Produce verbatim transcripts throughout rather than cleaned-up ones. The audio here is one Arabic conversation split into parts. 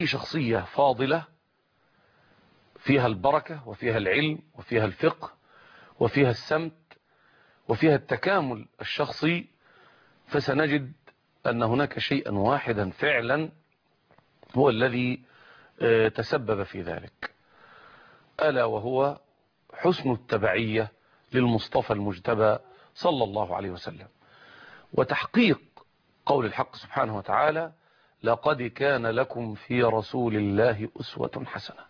شخصية فاضلة فيها البركة وفيها العلم وفيها الفقه وفيها السمت وفيها التكامل الشخصي، فسنجد أن هناك شيئا واحدا فعلا هو الذي تسبب في ذلك، ألا وهو حسن التبعية للمصطفى المجتبى صلى الله عليه وسلم، وتحقيق قول الحق سبحانه وتعالى: لقد كان لكم في رسول الله أسوة حسنة.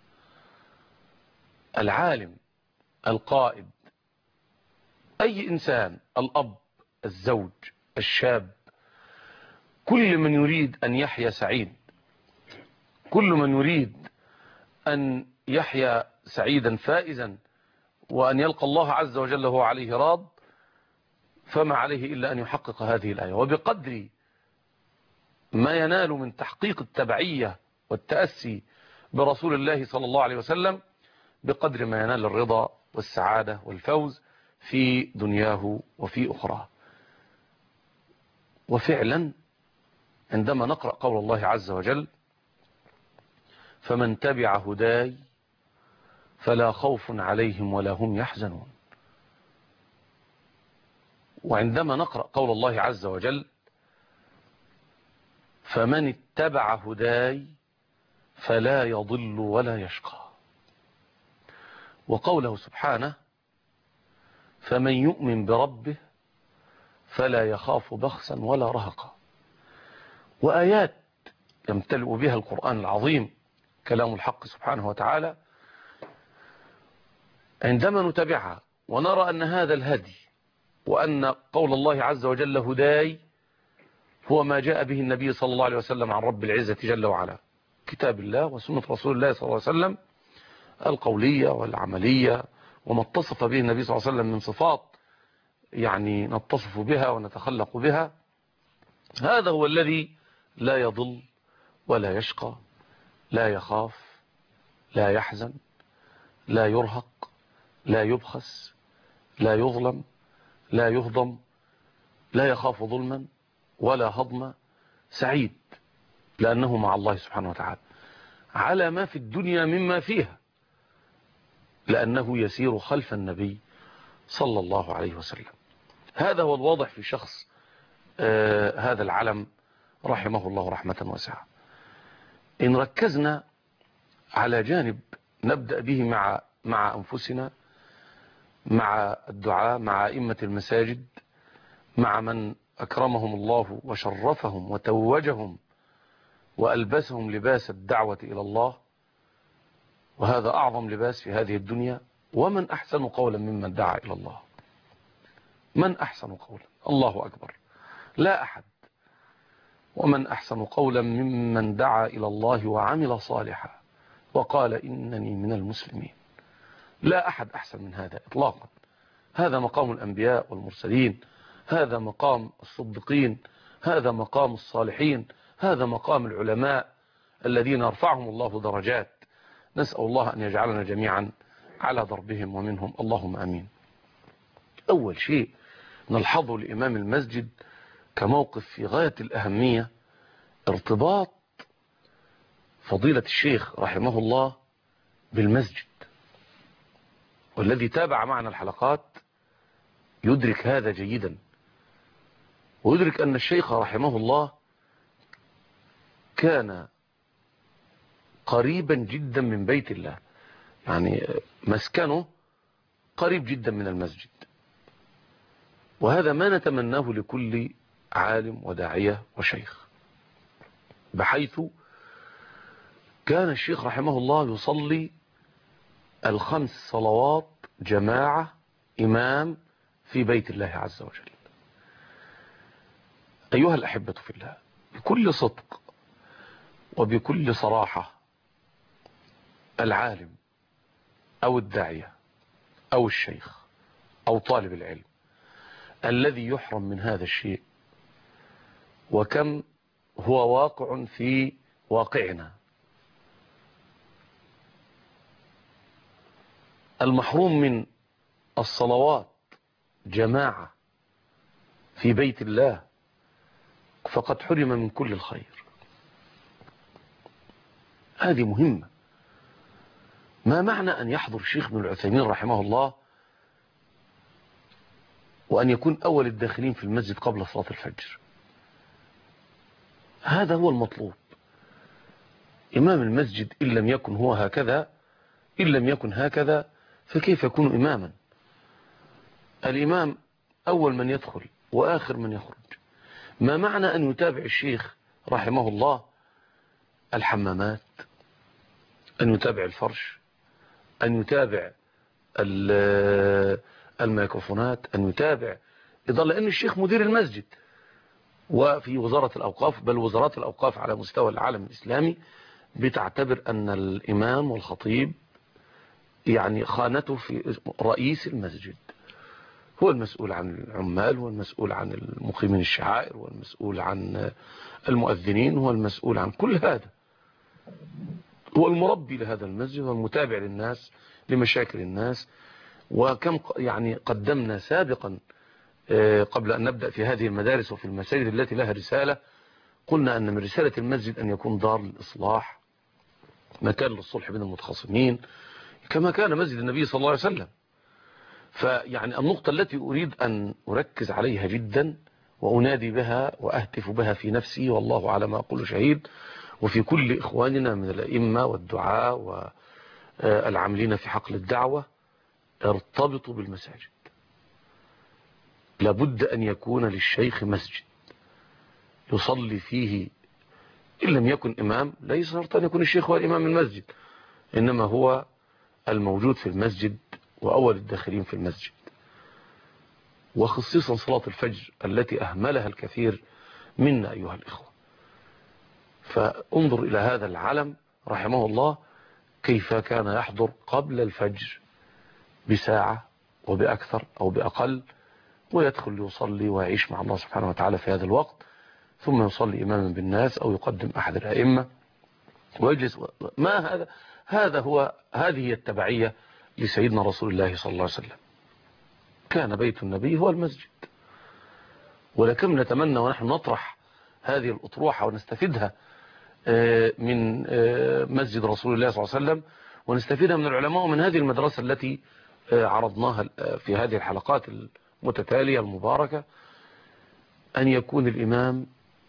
العالم، القائد، أي إنسان، الأب، الزوج، الشاب، كل من يريد أن يحيا سعيد، كل من يريد أن يحيا سعيدا فائزا وأن يلقى الله عز وجل وهو عليه راض، فما عليه إلا أن يحقق هذه الآية. وبقدر ما ينال من تحقيق التبعية والتأسي برسول الله صلى الله عليه وسلم، بقدر ما ينال الرضا والسعادة والفوز في دنياه وفي أخرى. وفعلا عندما نقرأ قول الله عز وجل: فمن تبع هداي فلا خوف عليهم ولا هم يحزنون، وعندما نقرأ قول الله عز وجل: فمن اتبع هداي فلا يضل ولا يشقى، وقوله سبحانه: فمن يؤمن بربه فلا يخاف بخسا ولا رهقا، وآيات يمتلئ بها القرآن العظيم كلام الحق سبحانه وتعالى. عندما نتبعها ونرى أن هذا الهدي وأن قول الله عز وجل هداي هو ما جاء به النبي صلى الله عليه وسلم عن رب العزة جل وعلا، كتاب الله وسنة رسول الله صلى الله عليه وسلم القولية والعملية، وما اتصف به النبي صلى الله عليه وسلم من صفات يعني نتصف بها ونتخلق بها، هذا هو الذي لا يضل ولا يشقى، لا يخاف، لا يحزن، لا يرهق، لا يبخس، لا يظلم، لا يهضم، لا يخاف ظلما ولا هضما، سعيد لأنه مع الله سبحانه وتعالى على ما في الدنيا مما فيها، لأنه يسير خلف النبي صلى الله عليه وسلم. هذا هو الواضح في شخص آه هذا العلم رحمه الله رحمة واسعة. إن ركزنا على جانب نبدأ به مع مع أنفسنا، مع الدعاء، مع أئمة المساجد، مع من أكرمهم الله وشرفهم وتوجهم وألبسهم لباس الدعوة إلى الله، وهذا أعظم لباس في هذه الدنيا. ومن أحسن قولا ممن دعا إلى الله؟ من أحسن قولا؟ الله أكبر، لا أحد. ومن أحسن قولا ممن دعا إلى الله وعمل صالحا وقال إنني من المسلمين؟ لا أحد أحسن من هذا إطلاقا. هذا مقام الأنبياء والمرسلين، هذا مقام الصديقين، هذا مقام الصالحين، هذا مقام العلماء الذين يرفعهم الله درجات. نسأل الله أن يجعلنا جميعا على ضربهم ومنهم، اللهم أمين. أول شيء نلحظه لإمام المسجد كموقف في غاية الأهمية ارتباط فضيلة الشيخ رحمه الله بالمسجد، والذي تابع معنا الحلقات يدرك هذا جيدا، ويدرك أن الشيخ رحمه الله كان قريبا جدا من بيت الله، يعني مسكنه قريب جدا من المسجد، وهذا ما نتمناه لكل عالم وداعية وشيخ، بحيث كان الشيخ رحمه الله يصلي الخمس صلوات جماعة إمام في بيت الله عز وجل. أيها الأحبة في الله، بكل صدق وبكل صراحة، العالم أو الداعية أو الشيخ أو طالب العلم الذي يحرم من هذا الشيء، وكم هو واقع في واقعنا، المحروم من الصلوات جماعة في بيت الله فقد حرم من كل الخير. هذه مهمة. ما معنى أن يحضر الشيخ ابن العثيمين رحمه الله وأن يكون أول الداخلين في المسجد قبل صلاة الفجر؟ هذا هو المطلوب. إمام المسجد إن لم يكن هو هكذا، إن لم يكن هكذا فكيف يكون إماما؟ الإمام أول من يدخل وآخر من يخرج. ما معنى أن يتابع الشيخ رحمه الله الحمامات، أن يتابع الفرش، أن يتابع الميكروفونات، أن يتابع إضافة لأن الشيخ مدير المسجد وفي وزارة الأوقاف، بل وزارات الأوقاف على مستوى العالم الإسلامي بتعتبر أن الإمام والخطيب يعني خانته في رئيس المسجد، هو المسؤول عن العمال، هو المسؤول عن المقيمين الشعائر، هو المسؤول عن المؤذنين، هو المسؤول عن كل هذا، هو المربي لهذا المسجد والمتابع للناس لمشاكل الناس. وكم يعني قدمنا سابقا قبل أن نبدأ في هذه المدارس وفي المساجد التي لها رسالة، قلنا أن من رسالة المسجد أن يكون دار للإصلاح، مكان للصلح بين المتخاصمين، كما كان مسجد النبي صلى الله عليه وسلم. فيعني النقطة التي أريد أن أركز عليها جدا وأنادي بها وأهتف بها في نفسي والله على ما أقول شهيد، وفي كل إخواننا من الأئمة والدعاء والعاملين في حقل الدعوة، ارتبطوا بالمساجد. لابد أن يكون للشيخ مسجد يصلي فيه، إن لم يكن إمام ليس شرط أن يكون الشيخ هو الإمام المسجد، إنما هو الموجود في المسجد وأول الداخلين في المسجد. وخصيصا صلاة الفجر التي أهملها الكثير منا أيها الإخوة. فانظر إلى هذا العلم رحمه الله كيف كان يحضر قبل الفجر بساعة وبأكثر أو بأقل، ويدخل يصلي ويعيش مع الله سبحانه وتعالى في هذا الوقت، ثم يصلي إماما بالناس أو يقدم أحد الأئمة ويجلس. ما هذا؟ هذا هو هذه هي التبعية لسيدنا رسول الله صلى الله عليه وسلم. كان بيت النبي هو المسجد. ولكم نتمنى ونحن نطرح هذه الأطروحة ونستفيدها من مسجد رسول الله صلى الله عليه وسلم، ونستفيدها من العلماء ومن هذه المدرسة التي عرضناها في هذه الحلقات المتتالية المباركة، أن يكون الإمام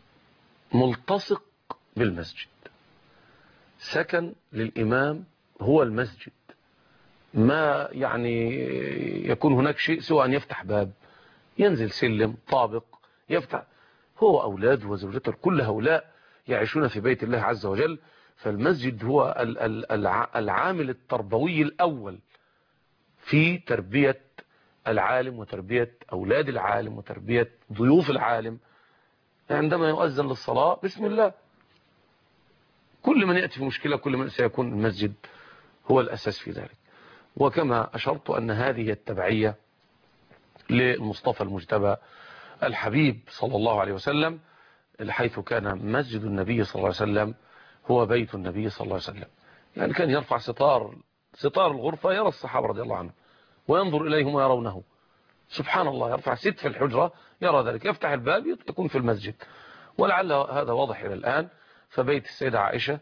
ملتصق بالمسجد. سكن للإمام هو المسجد، ما يعني يكون هناك شيء سوى أن يفتح باب، ينزل سلم طابق يفتح، هو أولاده وزوجته كل هؤلاء يعيشون في بيت الله عز وجل. فالمسجد هو العامل التربوي الأول في تربية العالم وتربية أولاد العالم وتربية ضيوف العالم. عندما يؤذن للصلاة بسم الله، كل من يأتي في مشكلة كل من سيكون المسجد هو الأساس في ذلك. وكما أشرت أن هذه التبعية للمصطفى المجتبى الحبيب صلى الله عليه وسلم، حيث كان مسجد النبي صلى الله عليه وسلم هو بيت النبي صلى الله عليه وسلم. يعني كان يرفع ستار ستار الغرفة يرى الصحابة رضي الله عنهم وينظر إليهم ويرونه، سبحان الله، يرفع ست في الحجرة يرى ذلك، يفتح الباب يكون في المسجد. ولعل هذا واضح إلى الآن. فبيت السيدة عائشة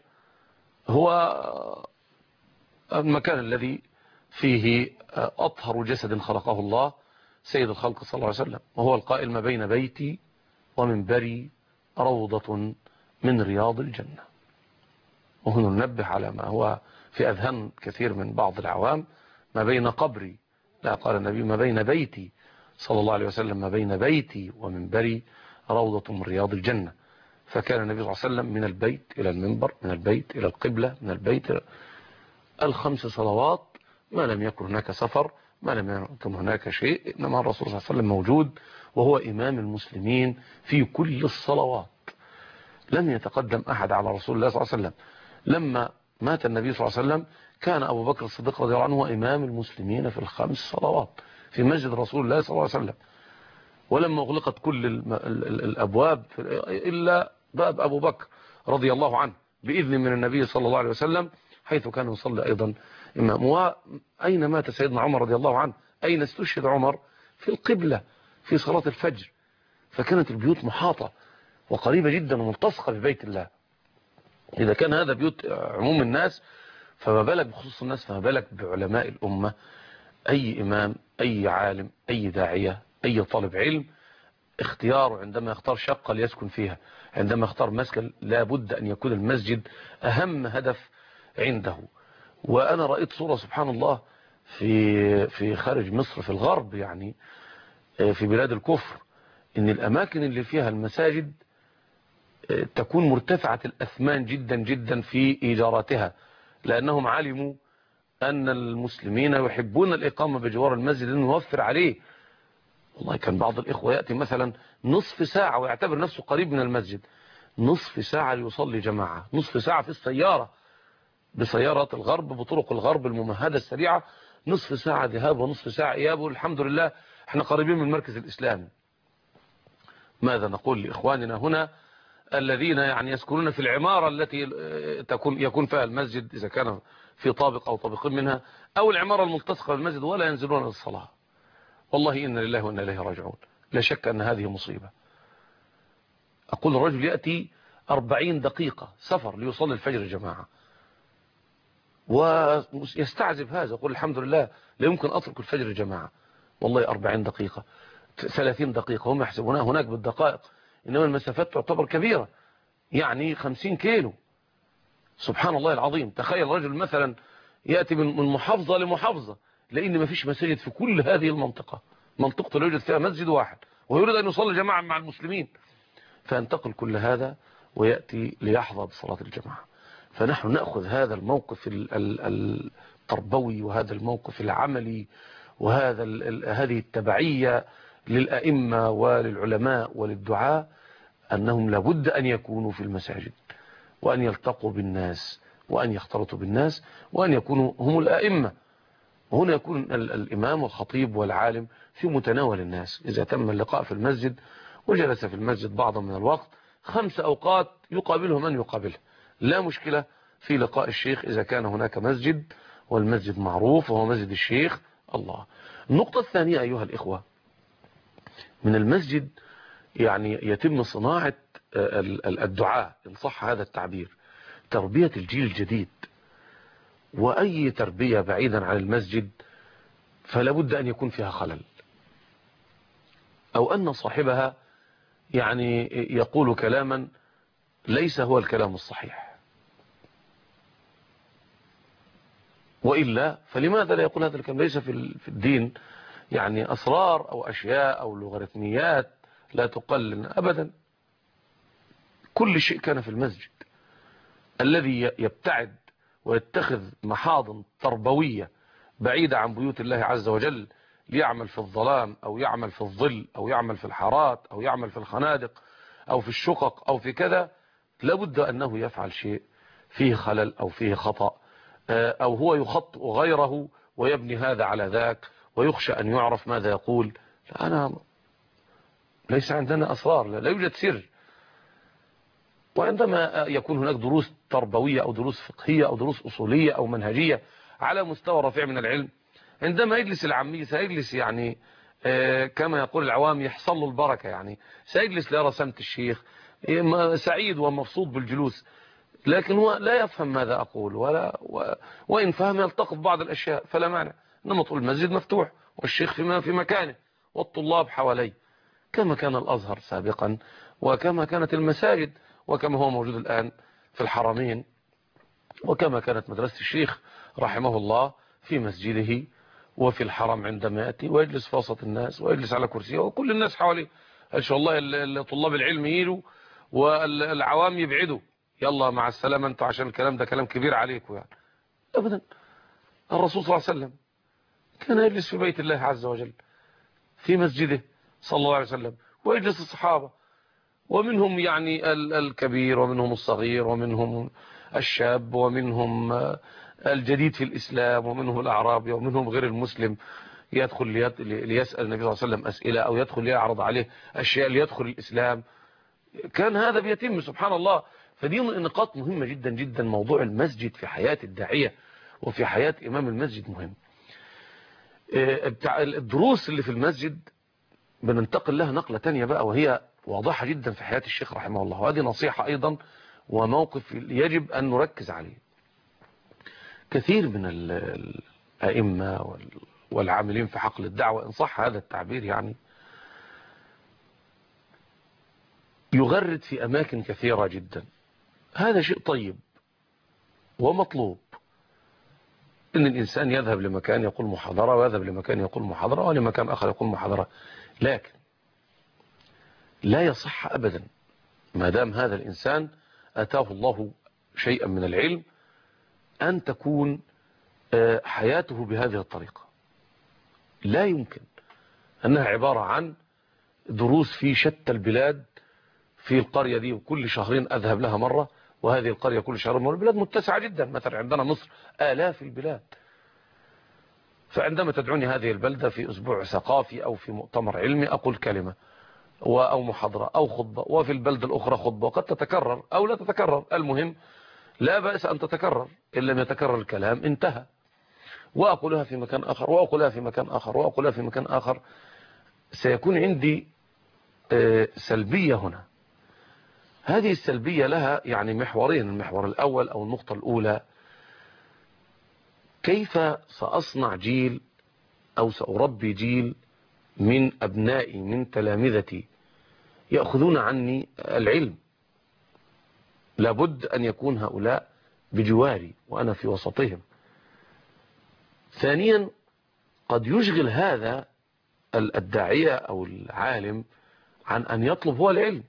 هو المكان الذي فيه أطهر جسد خلقه الله سيد الخلق صلى الله عليه وسلم، وهو القائل: ما بين بيتي ومنبري روضة من رياض الجنة. وهنا ننبه على ما هو في أذهان كثير من بعض العوام: ما بين قبري، لا، قال النبي: ما بين بيتي صلى الله عليه وسلم، ما بين بيتي ومنبري روضة من رياض الجنة. فكان النبي صلى الله عليه وسلم من البيت إلى المنبر، من البيت إلى القبلة، من البيت إلى الخمس صلوات، ما لم يكن هناك سفر، ما لم يكن هناك شيء، إنما الرسول صلى الله عليه وسلم موجود وهو إمام المسلمين في كل الصلوات. لم يتقدم أحد على رسول الله صلى الله عليه وسلم. لما مات النبي صلى الله عليه وسلم كان أبو بكر الصديق رضي الله عنه هو إمام المسلمين في الخمس صلوات في مسجد رسول الله صلى الله عليه وسلم. ولما أغلقت كل الأبواب إلا باب أبو بكر رضي الله عنه بإذن من النبي صلى الله عليه وسلم، حيث كان يصلي أيضا إمام. وأين مات سيدنا عمر رضي الله عنه؟ أين استشهد عمر؟ في القبلة في صلاة الفجر. فكانت البيوت محاطة وقريبة جدا وملتصقة ببيت الله. إذا كان هذا بيوت عموم الناس فما بالك بخصوص الناس، فما بالك بعلماء الأمة. أي إمام، أي عالم، أي داعية، أي طالب علم، اختياره عندما يختار شقة ليسكن فيها، عندما يختار مسكن، لابد أن يكون المسجد أهم هدف عنده. وأنا رأيت صورة سبحان الله في في خارج مصر في الغرب، يعني في بلاد الكفر، إن الأماكن اللي فيها المساجد تكون مرتفعة الأثمان جدا جدا في إيجاراتها، لأنهم علموا أن المسلمين يحبون الإقامة بجوار المسجد لأنه يوفر عليه. والله كان بعض الإخوة يأتي مثلا نصف ساعة ويعتبر نفسه قريب من المسجد، نصف ساعة ليصلي جماعة، نصف ساعة في السيارة بسيارات الغرب بطرق الغرب الممهدة السريعة، نصف ساعة ذهاب ونصف ساعة إياب، والحمد لله احنا قريبين من المركز الإسلامي. ماذا نقول لإخواننا هنا الذين يعني يسكنون في العمارة التي تكون يكون فيها المسجد، إذا كان في طابق أو طابقين منها، أو العمارة الملتصقة بالمسجد، ولا ينزلون للصلاة؟ والله إن لله وإنا إليه راجعون. لا شك أن هذه مصيبة. أقول الرجل يأتي أربعين دقيقة سفر ليصلي الفجر جماعة، ويستعذب هذا، يقول الحمد لله لا يمكن أترك الفجر جماعة. والله أربعين دقيقة، ثلاثين دقيقة، هم يحسبونها هناك بالدقائق، إنما المسافات تعتبر كبيرة، يعني خمسين كيلو. سبحان الله العظيم. تخيل رجل مثلا يأتي من محافظة لمحافظة، لأن ما فيش مساجد في كل هذه المنطقة، منطقة لا يوجد فيها مسجد واحد، ويريد أن يصلي جماعة مع المسلمين، فينتقل كل هذا ويأتي ليحظى بصلاة الجماعة. فنحن نأخذ هذا الموقف التربوي وهذا الموقف العملي وهذا هذه التبعية للأئمة وللعلماء وللدعاء، أنهم لابد أن يكونوا في المساجد، وأن يلتقوا بالناس، وأن يختلطوا بالناس، وأن يكونوا هم الأئمة. وهنا يكون الإمام والخطيب والعالم في متناول الناس. إذا تم اللقاء في المسجد وجلس في المسجد بعضا من الوقت، خمس أوقات يقابله من يقابله، لا مشكلة في لقاء الشيخ إذا كان هناك مسجد، والمسجد معروف وهو مسجد الشيخ. الله. النقطة الثانية أيها الإخوة، من المسجد يعني يتم صناعة الدعاء إن صح هذا التعبير، تربية الجيل الجديد. وأي تربية بعيدا عن المسجد فلا بد أن يكون فيها خلل، أو أن صاحبها يعني يقول كلاما ليس هو الكلام الصحيح، وإلا فلماذا لا يقول هذا الكلام؟ ليس في الدين يعني أسرار أو أشياء أو لوغاريتميات لا تقل أبدا. كل شيء كان في المسجد. الذي يبتعد ويتخذ محاضن تربوية بعيدة عن بيوت الله عز وجل ليعمل في الظلام أو يعمل في الظل أو يعمل في الحارات أو يعمل في الخنادق أو في الشقق أو في كذا، لابد أنه يفعل شيء فيه خلل أو فيه خطأ، أو هو يخطئ غيره ويبني هذا على ذاك ويخشى أن يعرف ماذا يقول. أنا ليس عندنا أسرار، لا يوجد سر. وعندما يكون هناك دروس تربوية أو دروس فقهية أو دروس أصولية أو منهجية على مستوى رفيع من العلم، عندما يجلس العامي سيجلس يعني كما يقول العوام يحصل له البركة، يعني سيجلس ليرى سمت الشيخ، سعيد ومبسوط بالجلوس، لكن هو لا يفهم ماذا أقول، ولا و... وإن فهم يلتقط بعض الأشياء فلا مانع. إنما طول المسجد مفتوح والشيخ في في مكانه والطلاب حواليه، كما كان الأزهر سابقا وكما كانت المساجد وكما هو موجود الآن في الحرمين، وكما كانت مدرسة الشيخ رحمه الله في مسجده وفي الحرم عندما يأتي ويجلس في وسط الناس ويجلس على كرسيه وكل الناس حواليه. إن شاء الله طلاب العلم يجوا والعوام يبعدوا، يلا مع السلامة انتوا عشان الكلام ده كلام كبير عليكم يعني. أبدا. الرسول صلى الله عليه وسلم كان يجلس في بيت الله عز وجل في مسجده صلى الله عليه وسلم، ويجلس الصحابة، ومنهم يعني الكبير ومنهم الصغير ومنهم الشاب ومنهم الجديد في الإسلام ومنهم الأعرابي ومنهم غير المسلم، يدخل ليسأل النبي صلى الله عليه وسلم أسئلة أو يدخل ليعرض عليه أشياء ليدخل الإسلام. كان هذا بيتم سبحان الله. فدي نقاط مهمة جدا جدا. موضوع المسجد في حياة الداعية وفي حياة إمام المسجد مهم. الدروس اللي في المسجد بننتقل لها نقلة تانية بقى، وهي واضحة جدا في حياة الشيخ رحمه الله، وهذه نصيحة أيضا وموقف يجب أن نركز عليه. كثير من الأئمة والعاملين في حقل الدعوة إن صح هذا التعبير يعني يغرد في أماكن كثيرة جدا. هذا شيء طيب ومطلوب إن الإنسان يذهب لمكان يقول محاضرة ويذهب لمكان يقول محاضرة ولمكان آخر يقول محاضرة، لكن لا يصح أبدا ما دام هذا الإنسان أتاه الله شيئا من العلم أن تكون حياته بهذه الطريقة. لا يمكن أنها عبارة عن دروس في شتى البلاد، في القرية دي وكل شهرين أذهب لها مرة، وهذه القرية كل شهر مرة. البلاد متسعة جدا، مثلا عندنا مصر آلاف البلاد، فعندما تدعوني هذه البلدة في أسبوع ثقافي أو في مؤتمر علمي أقول كلمة أو محاضرة أو خطبة، وفي البلدة الأخرى خطبة، وقد تتكرر أو لا تتكرر، المهم لا بأس أن تتكرر، إن لم يتكرر الكلام انتهى. وأقولها في مكان آخر وأقولها في مكان آخر وأقولها في مكان آخر، سيكون عندي سلبية هنا. هذه السلبية لها يعني محورين. المحور الأول أو النقطة الأولى، كيف سأصنع جيل أو سأربي جيل من أبنائي من تلامذتي يأخذون عني العلم. لابد أن يكون هؤلاء بجواري وأنا في وسطهم. ثانيا، قد يشغل هذا الداعية أو العالم عن أن يطلب هو العلم.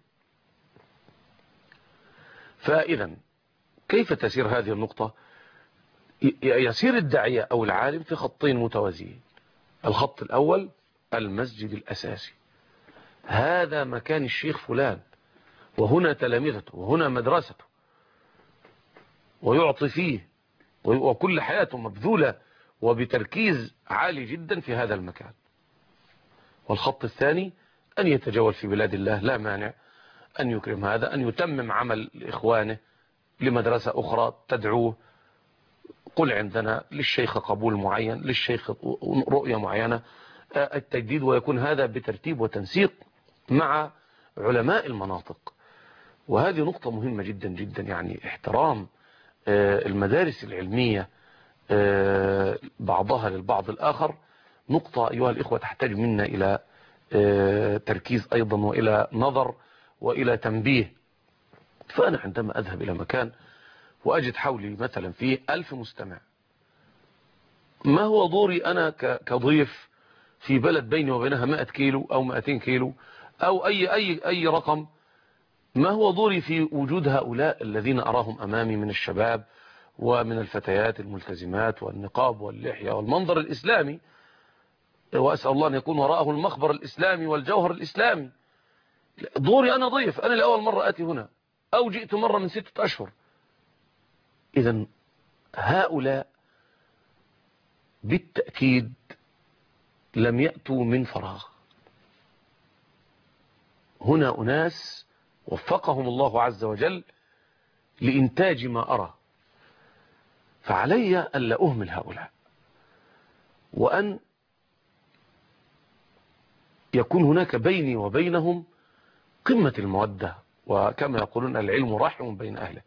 فإذا كيف تسير هذه النقطة؟ يسير الداعية أو العالم في خطين متوازيين. الخط الأول المسجد الأساسي، هذا مكان الشيخ فلان، وهنا تلامذته وهنا مدرسته، ويعطي فيه، وكل حياته مبذولة وبتركيز عالي جدا في هذا المكان. والخط الثاني أن يتجول في بلاد الله، لا مانع أن يكرم هذا، أن يتمم عمل إخوانه لمدرسة أخرى تدعوه، قل عندنا للشيخ قبول معين، للشيخ رؤية معينة، التجديد، ويكون هذا بترتيب وتنسيق مع علماء المناطق. وهذه نقطة مهمة جدا جدا، يعني احترام المدارس العلمية بعضها للبعض الآخر، نقطة أيها الإخوة تحتاج منا إلى تركيز أيضا وإلى نظر وإلى تنبيه. فأنا عندما أذهب إلى مكان وأجد حولي مثلا فيه ألف مستمع، ما هو دوري أنا كضيف في بلد بيني وبينها مائة كيلو أو مائتين كيلو أو أي, أي, أي رقم؟ ما هو دوري في وجود هؤلاء الذين أراهم أمامي من الشباب ومن الفتيات الملتزمات والنقاب واللحية والمنظر الإسلامي، وأسأل الله أن يكون وراءه المخبر الإسلامي والجوهر الإسلامي؟ دوري أنا ضيف، أنا لأول مرة آتي هنا أو جئت مرة من ستة أشهر. إذن هؤلاء بالتأكيد لم يأتوا من فراغ. هنا أناس وفقهم الله عز وجل لإنتاج ما أرى، فعلي ألا أهمل هؤلاء، وأن يكون هناك بيني وبينهم قمة المودة، وكما يقولون العلم رحم بين أهله،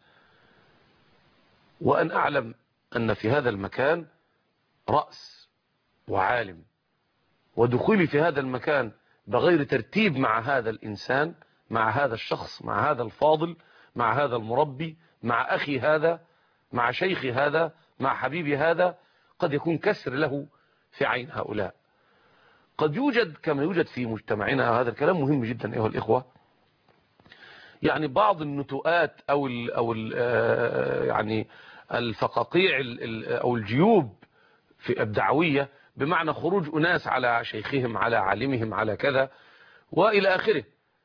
وأن أعلم أن في هذا المكان رأس وعالم، ودخولي في هذا المكان بغير ترتيب مع هذا الإنسان، مع هذا الشخص، مع هذا الفاضل، مع هذا المربي، مع أخي هذا، مع شيخي هذا، مع حبيبي هذا، قد يكون كسر له في عين هؤلاء. قد يوجد كما يوجد في مجتمعنا، هذا الكلام مهم جدا أيها الإخوة، يعني بعض النتوءات أو ال أو ال يعني الفقاقيع أو الجيوب في الدعوية، بمعنى خروج أناس على شيخهم، على عالمهم، على كذا وإلى آخره.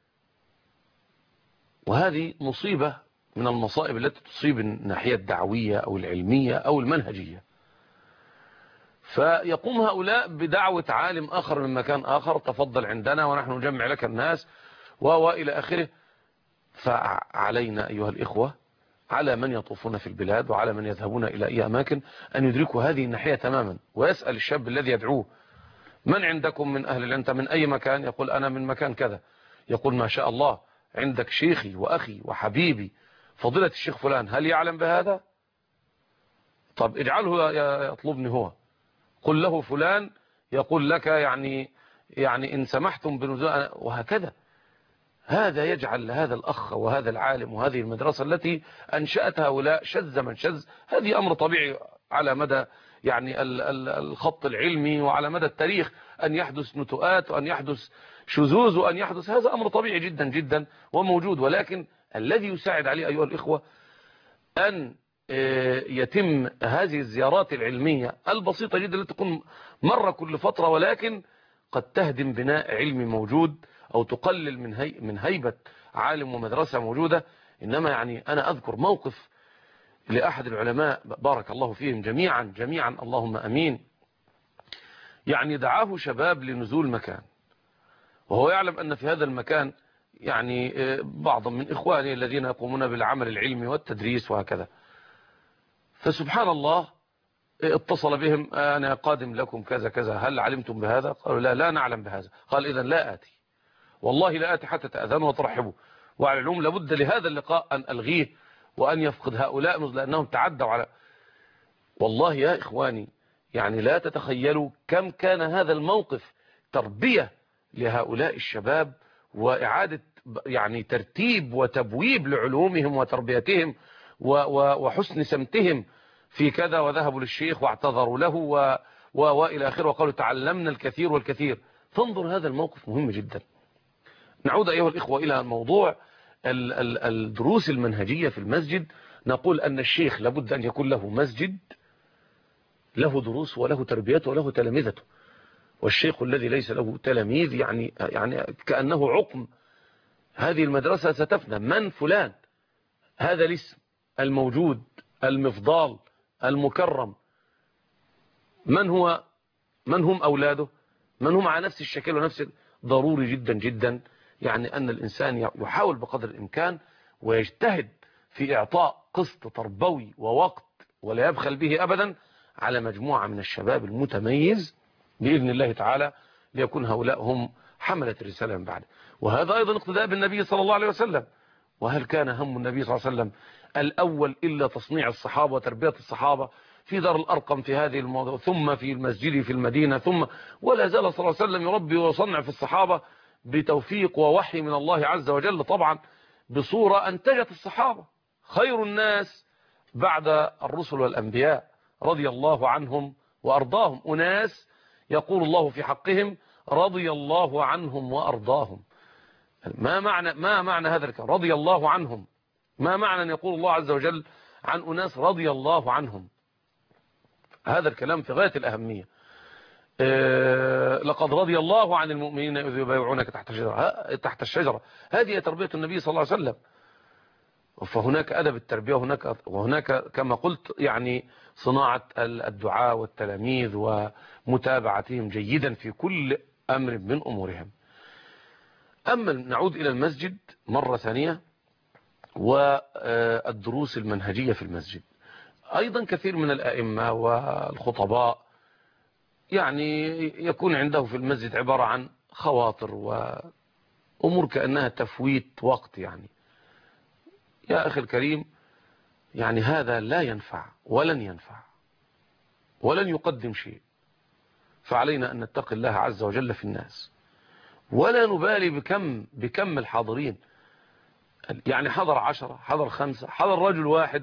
وهذه مصيبة من المصائب التي تصيب الناحية الدعوية أو العلمية أو المنهجية. فيقوم هؤلاء بدعوة عالم آخر من مكان آخر، تفضل عندنا ونحن نجمع لك الناس وإلى آخره. فعلينا أيها الإخوة، على من يطوفون في البلاد وعلى من يذهبون إلى أي أماكن، أن يدركوا هذه الناحية تماما، ويسأل الشاب الذي يدعوه: من عندكم من أهل الأنت من أي مكان؟ يقول أنا من مكان كذا. يقول ما شاء الله، عندك شيخي وأخي وحبيبي فضيلة الشيخ فلان هل يعلم بهذا؟ طب اجعله يطلبني هو، قل له فلان يقول لك يعني يعني إن سمحتم بنزول، وهكذا. هذا يجعل هذا الأخ وهذا العالم وهذه المدرسة التي أنشأت هؤلاء شذ من شذ. هذه أمر طبيعي على مدى يعني الخط العلمي وعلى مدى التاريخ، أن يحدث نتوءات وأن يحدث شذوذ وأن يحدث، هذا أمر طبيعي جدا جدا وموجود. ولكن الذي يساعد عليه أيها الإخوة أن يتم هذه الزيارات العلمية البسيطة جدا التي تكون مرة كل فترة، ولكن قد تهدم بناء علمي موجود أو تقلل من هي من هيبة عالم ومدرسة موجودة. إنما يعني أنا أذكر موقف لأحد العلماء بارك الله فيهم جميعا جميعا اللهم أمين، يعني دعاه شباب لنزول مكان، وهو يعلم أن في هذا المكان يعني بعض من إخواني الذين يقومون بالعمل العلمي والتدريس وهكذا. فسبحان الله اتصل بهم، أنا قادم لكم كذا كذا، هل علمتم بهذا؟ قالوا لا لا نعلم بهذا. قال إذن لا آتي، والله لا آتي حتى تأذنوا وترحبوا. وعلى العلوم لابد لهذا اللقاء أن ألغيه وأن يفقد هؤلاء لأنهم تعدوا على، والله يا إخواني يعني لا تتخيلوا كم كان هذا الموقف تربية لهؤلاء الشباب، وإعادة يعني ترتيب وتبويب لعلومهم وتربيتهم وحسن سمتهم في كذا. وذهبوا للشيخ واعتذروا له و... و... وإلى آخره، وقالوا تعلمنا الكثير والكثير. فانظر هذا الموقف مهم جدا. نعود أيها الإخوة إلى موضوع ال... ال... الدروس المنهجية في المسجد. نقول أن الشيخ لابد أن يكون له مسجد، له دروس وله تربيته وله تلامذته. والشيخ الذي ليس له تلاميذ يعني يعني كأنه عقم، هذه المدرسة ستفنى. من فلان؟ هذا الاسم الموجود المفضال المكرم، من هو؟ من هم أولاده؟ من هم على نفس الشكل ونفس؟ ضروري جدا جدا يعني أن الإنسان يحاول بقدر الإمكان ويجتهد في إعطاء قسط تربوي ووقت ولا يبخل به أبدا على مجموعة من الشباب المتميز بإذن الله تعالى، ليكون هؤلاء هم حملة الرسالة من بعد. وهذا أيضا اقتداء بالنبي صلى الله عليه وسلم. وهل كان هم النبي صلى الله عليه وسلم الأول إلا تصنيع الصحابة وتربية الصحابة في دار الأرقم في هذه الموضوع، ثم في المسجد في المدينة، ثم ولا زال صلى الله عليه وسلم يربي ويصنع في الصحابة بتوفيق ووحي من الله عز وجل، طبعا بصورة أنتجت الصحابة خير الناس بعد الرسل والأنبياء رضي الله عنهم وأرضاهم. أناس يقول الله في حقهم رضي الله عنهم وأرضاهم. ما معنى ما معنى هذا الكلام رضي الله عنهم؟ ما معنى أن يقول الله عز وجل عن أناس رضي الله عنهم؟ هذا الكلام في غاية الأهمية. أه لقد رضي الله عن المؤمنين إذ يبايعونك تحت الشجرة. تحت الشجرة هذه تربية النبي صلى الله عليه وسلم. فهناك أدب التربية، وهناك وهناك كما قلت يعني صناعة الدعاء والتلاميذ ومتابعتهم جيدا في كل أمر من أمورهم. أما نعود إلى المسجد مرة ثانية والدروس المنهجية في المسجد. أيضا كثير من الأئمة والخطباء يعني يكون عنده في المسجد عبارة عن خواطر وأمور كأنها تفويت وقت. يعني يا أخي الكريم يعني هذا لا ينفع ولن ينفع ولن يقدم شيء. فعلينا أن نتقي الله عز وجل في الناس، ولا نبالي بكم بكم الحاضرين. يعني حضر عشرة، حضر خمسة، حضر رجل واحد،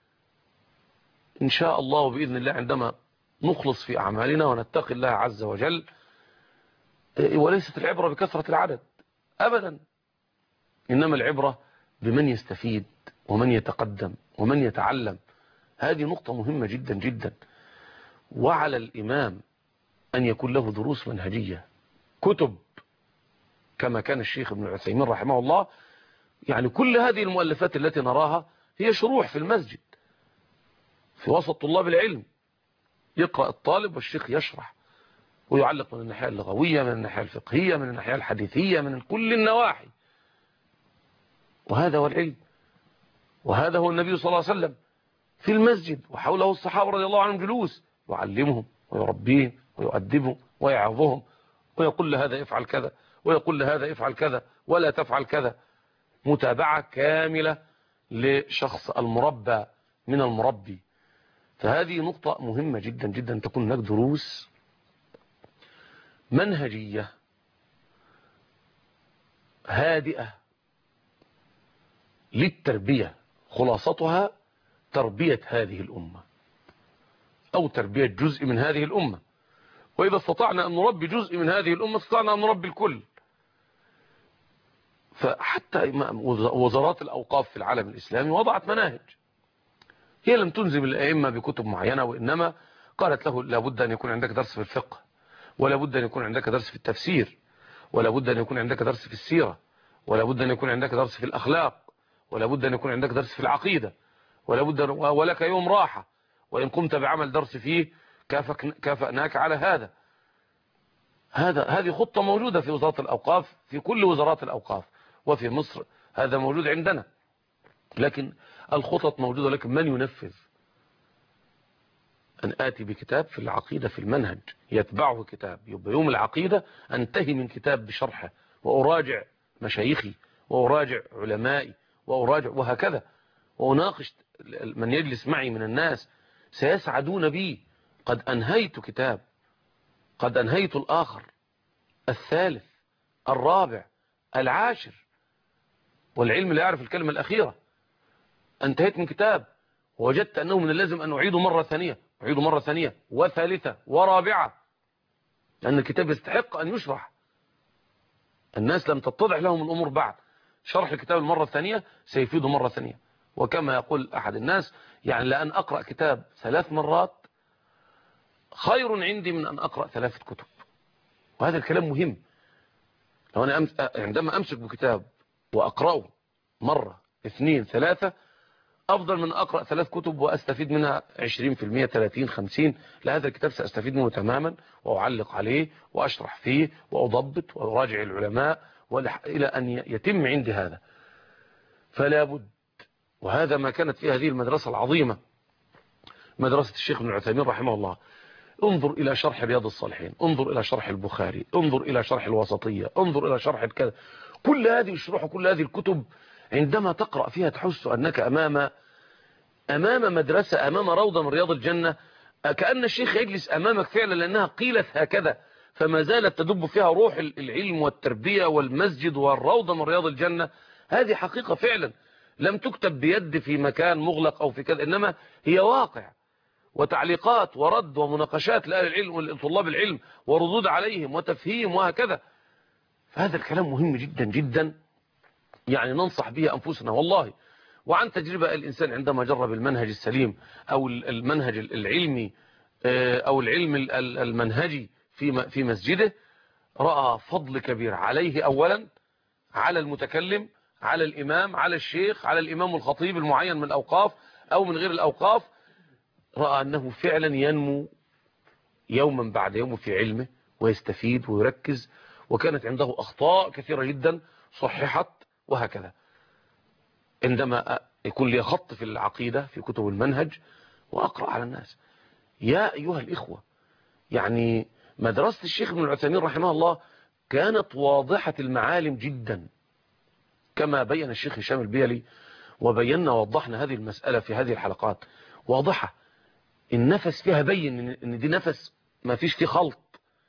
إن شاء الله وبإذن الله عندما نخلص في أعمالنا ونتقي الله عز وجل. وليست العبرة بكثرة العدد أبدا، إنما العبرة بمن يستفيد ومن يتقدم ومن يتعلم. هذه نقطة مهمة جدا جدا. وعلى الإمام أن يكون له دروس منهجية، كتب، كما كان الشيخ ابن عثيمين رحمه الله. يعني كل هذه المؤلفات التي نراها هي شروح في المسجد في وسط طلاب العلم. يقرأ الطالب والشيخ يشرح ويعلق من الناحية اللغوية، من الناحية الفقهية، من الناحية الحديثية، من كل النواحي. وهذا هو العلم، وهذا هو النبي صلى الله عليه وسلم في المسجد، وحوله الصحابة رضي الله عنهم جلوس يعلمهم ويربيهم ويؤدبهم ويعظهم ويقول لهذا افعل كذا ويقول لهذا افعل كذا ولا تفعل كذا. متابعة كاملة لشخص المربى من المربي. فهذه نقطة مهمة جدا جدا، تكون هناك دروس منهجية هادئة للتربية، خلاصتها تربية هذه الأمة أو تربية جزء من هذه الأمة. وإذا استطعنا أن نربي جزء من هذه الأمة استطعنا أن نربي الكل. فحتى وزارات الأوقاف في العالم الإسلامي وضعت مناهج، هي لم تنزم الأئمة بكتب معينة، وإنما قالت له لابد أن يكون عندك درس في الفقه، ولا بد أن يكون عندك درس في التفسير، ولا بد أن يكون عندك درس في السيرة، ولا بد أن يكون عندك درس في الأخلاق، ولا بد أن يكون عندك درس في العقيدة، ولا بد أن ولك يوم راحة، وإن قمت بعمل درس فيه كافأناك على هذا. هذا هذه خطة موجودة في وزارة الأوقاف، في كل وزارات الأوقاف، وفي مصر هذا موجود عندنا. لكن الخطط موجودة، لكن من ينفذ؟ أن آتي بكتاب في العقيدة في المنهج يتبعه كتاب، يبقى يوم العقيدة أنتهي من كتاب بشرحه، وأراجع مشايخي وأراجع علمائي وأراجع وهكذا، وأناقش من يجلس معي من الناس سيسعدون بي. قد أنهيت كتاب، قد أنهيت الآخر، الثالث، الرابع، العاشر، والعلم لا يعرف الكلمة الأخيرة. انتهيت من كتاب ووجدت أنه من اللازم أن أعيده مرة ثانية، أعيده مرة ثانية وثالثة ورابعة، لأن الكتاب يستحق أن يشرح. الناس لم تتضح لهم الأمور بعد، شرح الكتاب المرة الثانية سيفيده مرة ثانية. وكما يقول أحد الناس، يعني لأن أقرأ كتاب ثلاث مرات خير عندي من أن أقرأ ثلاثة كتب. وهذا الكلام مهم. لو أنا أمس... عندما أمسك بكتاب وأقرأه مرة اثنين ثلاثة أفضل من أقرأ ثلاث كتب وأستفيد منها عشرين في المية ثلاثين خمسين. لهذا الكتاب سأستفيد منه تماما، وأعلق عليه وأشرح فيه وأضبط وأراجع العلماء إلى أن يتم عندي هذا. فلا بد، وهذا ما كانت فيه هذه المدرسة العظيمة، مدرسة الشيخ ابن عثيمين رحمه الله. انظر إلى شرح رياض الصالحين، انظر إلى شرح البخاري، انظر إلى شرح الوسطية، انظر إلى شرح الكذا. كل هذه الشروح وكل هذه الكتب عندما تقرأ فيها تحس أنك أمام أمام مدرسة، أمام روضة من رياض الجنة، كأن الشيخ يجلس أمامك فعلا، لأنها قيلت هكذا فما زالت تدب فيها روح العلم والتربية والمسجد والروضة من رياض الجنة. هذه حقيقة فعلا لم تكتب بيد في مكان مغلق أو في كذا، إنما هي واقع، وتعليقات ورد ومناقشات لأهل العلم ولطلاب العلم وردود عليهم وتفهيم وهكذا. فهذا الكلام مهم جدا جدا، يعني ننصح به أنفسنا والله. وعن تجربة الإنسان عندما جرب المنهج السليم أو المنهج العلمي أو العلم المنهجي في في مسجده، رأى فضل كبير عليه، أولا على المتكلم، على الإمام، على الشيخ، على الإمام والخطيب المعين من الأوقاف أو من غير الأوقاف. رأى أنه فعلا ينمو يوما بعد يوم في علمه ويستفيد ويركز، وكانت عنده أخطاء كثيرة جدا صححت وهكذا. عندما يكون لي خط في العقيدة في كتب المنهج وأقرأ على الناس، يا أيها الإخوة، يعني مدرسة الشيخ ابن عثيمين رحمه الله كانت واضحة المعالم جدا، كما بين الشيخ هشام البيلي، وبينا ووضحنا هذه المسألة في هذه الحلقات. واضحة، النفس فيها بين ان دي نفس ما فيش فيه خلط.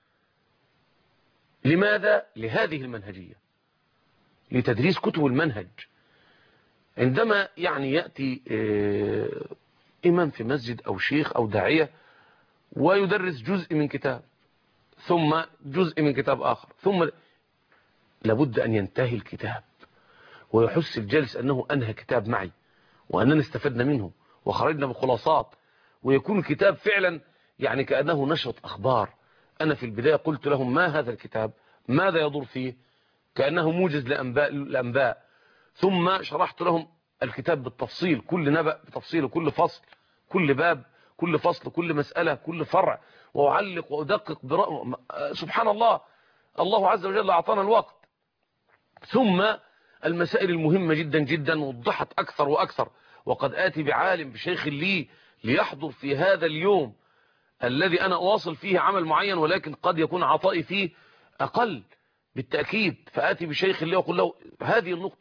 لماذا؟ لهذه المنهجية، لتدريس كتب المنهج. عندما يعني يأتي إمام في مسجد أو شيخ أو داعية ويدرس جزء من كتاب ثم جزء من كتاب آخر، ثم لابد أن ينتهي الكتاب ويحس الجالس أنه أنهى كتاب معي وأننا استفدنا منه وخرجنا بخلاصات، ويكون الكتاب فعلا يعني كأنه نشرة أخبار. أنا في البداية قلت لهم ما هذا الكتاب، ماذا يدور فيه، كأنه موجز لأنباء, لأنباء. ثم شرحت لهم الكتاب بالتفصيل، كل نبأ بتفصيل، كل فصل، كل باب، كل فصل، كل مسألة، كل فرع، وأعلق وأدقق برأ... سبحان الله، الله عز وجل أعطانا الوقت. ثم المسائل المهمة جدا جدا وضحت أكثر وأكثر. وقد آتي بعالم بشيخ لي ليحضر في هذا اليوم الذي أنا أواصل فيه عمل معين، ولكن قد يكون عطائي فيه أقل بالتأكيد، فآتي بشيخ لي وأقول له هذه النقطة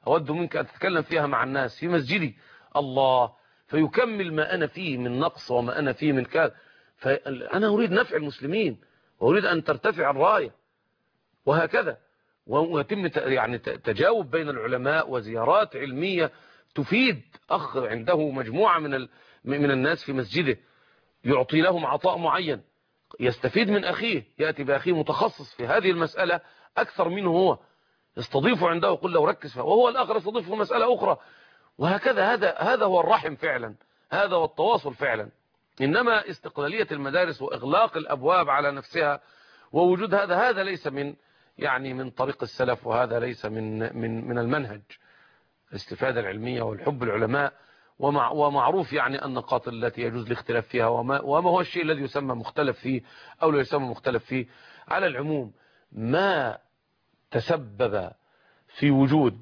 أود منك أن تتكلم فيها مع الناس في مسجدي، الله، فيكمل ما أنا فيه من نقص وما أنا فيه من كذا. فأنا أريد نفع المسلمين وأريد أن ترتفع الراية، وهكذا. ويتم يعني تجاوب بين العلماء وزيارات علمية تفيد. أخ عنده مجموعة من من الناس في مسجده، يعطي لهم عطاء معين، يستفيد من أخيه، يأتي بأخيه متخصص في هذه المسألة أكثر منه هو، يستضيفه عنده ويقول له ركز فيها، وهو الآخر يستضيفه في مسألة أخرى، وهكذا. هذا هذا هو الرحم فعلا، هذا هو التواصل فعلا. إنما استقلالية المدارس وإغلاق الأبواب على نفسها ووجود هذا هذا ليس من يعني من طريق السلف، وهذا ليس من من من المنهج. الاستفادة العلمية والحب العلماء، ومع ومعروف يعني أن النقاط التي يجوز الاختلاف فيها، وما, وما هو الشيء الذي يسمى مختلف فيه أو لا يسمى مختلف فيه. على العموم ما تسبب في وجود